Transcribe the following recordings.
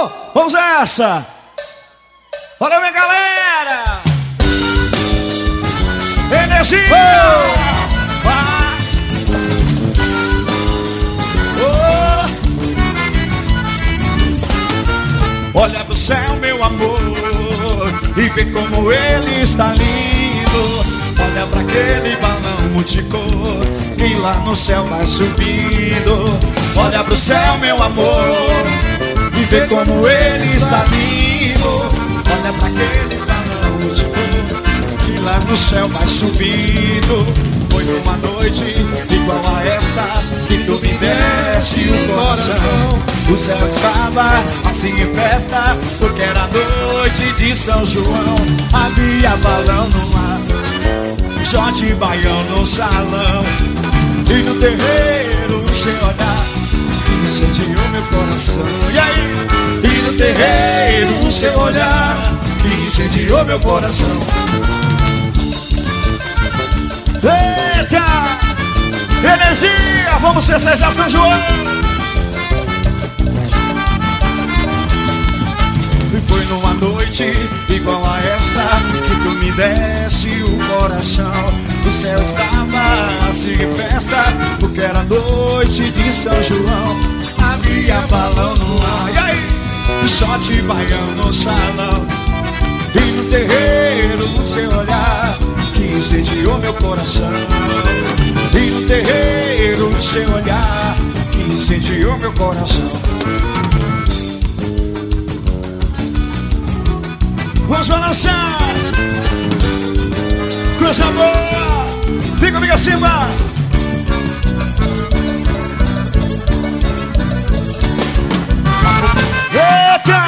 Vamos nessa! Olha, minha galera! Energia! Olha pro céu, meu amor, e vê como ele está lindo. Olha pra aquele balão multicor que lá no céu vai subindo. Olha pro céu, meu amor, e vê como ele está lindo. Olha pra aquele balão multicor que lá no céu vai subindo. Foi uma noite igual a essa que tu me desse o coração. O céu estava assim em festa, porque era noite de São João. Havia balão no mar, shot baião no salão. E no terreiro sem olhar, incendiou meu coração. E aí? E no terreiro sem olhar, incendiou meu coração. Eita! Energia! Vamos festejar São João! E foi numa noite igual a essa que tu me desse o coração. O céu estava assim em festa, porque era noite de São João. Havia balão no ar, e aí? Shot baião no salão. E no terreiro o seu olhar que incendiou meu coração. E no terreiro o seu olhar que incendiou meu coração. Vamos balançar, coisa boa. Vem comigo acima. Eita!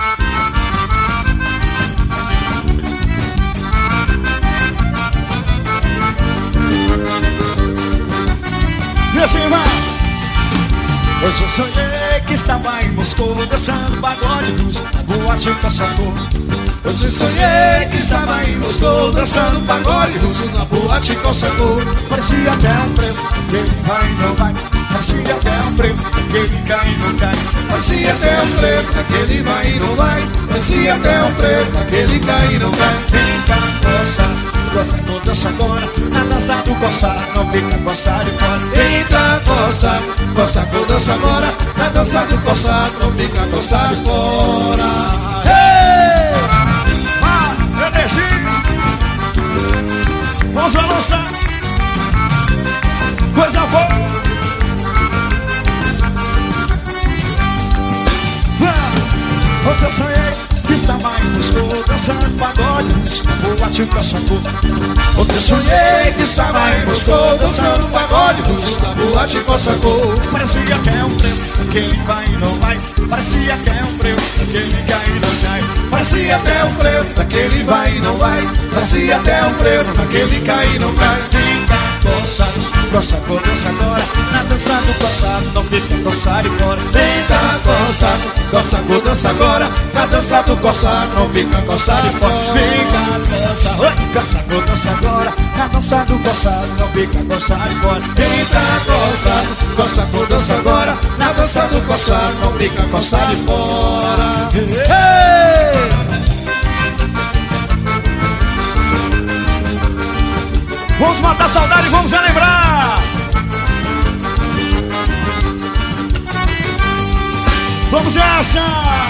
E assim vai. Hoje eu sonhei que estava em Moscou, dançando pagode russo na boate Caçador. Hoje sonhei que estava em Moscou, dançando pagode russo na boate Caçador. Parecia até um preto, que ele vai e não vai. Parecia até um preto, que ele cai e não cai. Parecia até um preto, aquele vai e não vai. Parecia até um preto, aquele cai e não cai. Vem cá, coça, coça, dança agora. Na dança do coçar, não fica coçar de fora. Eita, coça, coça, dança agora. Na dança do coçar, não fica coçar de fora. Energia! Vamos balançar! Coisa boa! Ontem eu sonhei que estava em Moscou, dançando pagode na boate Caçador. Ontem eu sonhei que estava em Moscou, dançando pagode na boate Caçador. Parecia até um preto, que ele vai e não vai. Parecia até um preto, que ele cai e não cai. Parecia até um preto, daquele vai e não vai. Parecia até um preto, daquele cai e não cai. Fica coçado, coça, dança agora. Na dança do coçado, não fica coçar e fora. Eita, coçado, coça, dança agora. Na dança do coçado, não fica coçar e fora. Fica dança, coça, dança agora. Na dança do coçado, não fica coçar e fora. Eita, coçado, coça, dança agora. Na dança do coçado, não fica coçar e fora. Hey! Vamos matar a saudade e vamos relembrar. Vamos essa.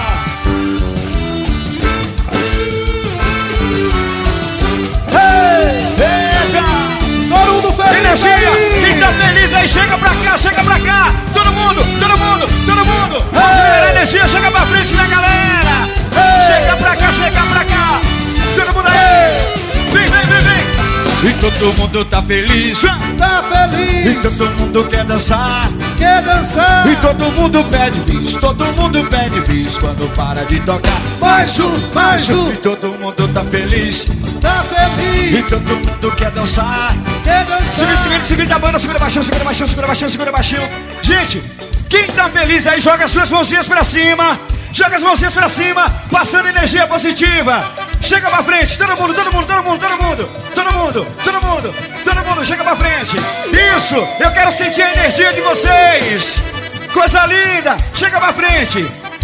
Hey! Eita! Todo mundo feliz. Energia! Quem tá feliz aí, chega pra cá, chega pra cá. Todo mundo, todo mundo, todo mundo. Vamos liberar energia, chega pra frente, né, galera? Chega pra cá, chega pra cá. Todo mundo aí. Vem, vem, vem, vem. E todo mundo tá feliz. Tá feliz. E todo mundo quer dançar. Quer dançar. E todo mundo pede bis. Todo mundo pede bis quando para de tocar. Mais um, mais um. E todo mundo tá feliz. Tá E feliz. todo mundo quer dançar. Quer dançar. Segura a banda, segura baixinho, segura baixinho, segura baixinho, segura baixinho. Gente, quem tá feliz aí, joga as suas mãozinhas pra cima. Joga as mãozinhas pra cima, passando energia positiva. Chega pra frente, todo mundo, todo mundo, todo mundo, todo mundo. Todo mundo, todo mundo, todo mundo, chega pra frente. Isso, eu quero sentir a energia de vocês. Coisa linda, chega pra frente.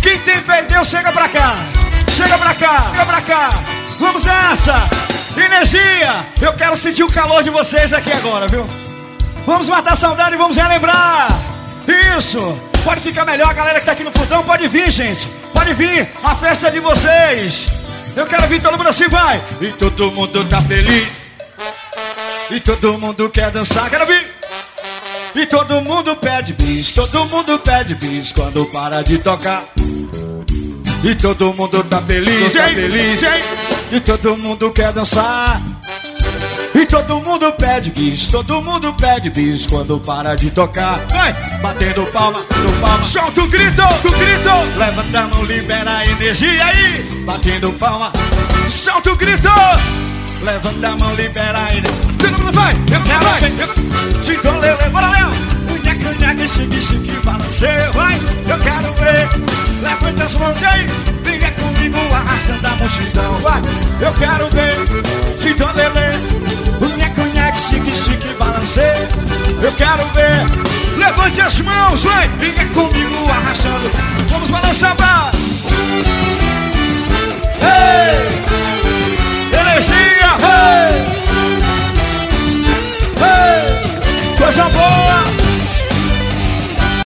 Quem tem fé em Deus, chega pra cá. Chega pra cá, chega pra cá. Vamos nessa. Energia. Eu quero sentir o calor de vocês aqui agora, viu? Vamos matar a saudade e vamos relembrar. Isso. Pode ficar melhor, a galera que tá aqui no fundão. Pode vir, gente. Pode vir. A festa é de vocês. Eu quero vir todo mundo assim, vai. E todo mundo tá feliz. E todo mundo quer dançar. Quero vir. E todo mundo pede bis. Todo mundo pede bis quando para de tocar. E todo mundo tá feliz, hein? Feliz, hein? E todo mundo quer dançar. E todo mundo pede bis. Todo mundo pede bis quando para de tocar. Vai! Batendo palma, batendo palma. Solta o grito, o grito. Levanta a mão, libera a energia aí. Batendo palma. Solta o grito. Levanta a mão, libera a energia. Todo mundo vai, eu quero, vai. Chico, Lele, bora, Léo. Nhaque, nhaque, chique, chique, balanceio, vai. Eu quero ver. Levanta as mãos aí. Venha comigo, arrastando a multidão, vai. Eu quero ver. Chico, Lele. Nhaque, chique, chique, balanceio. Eu quero ver. Levante as mãos, vai. Venha comigo.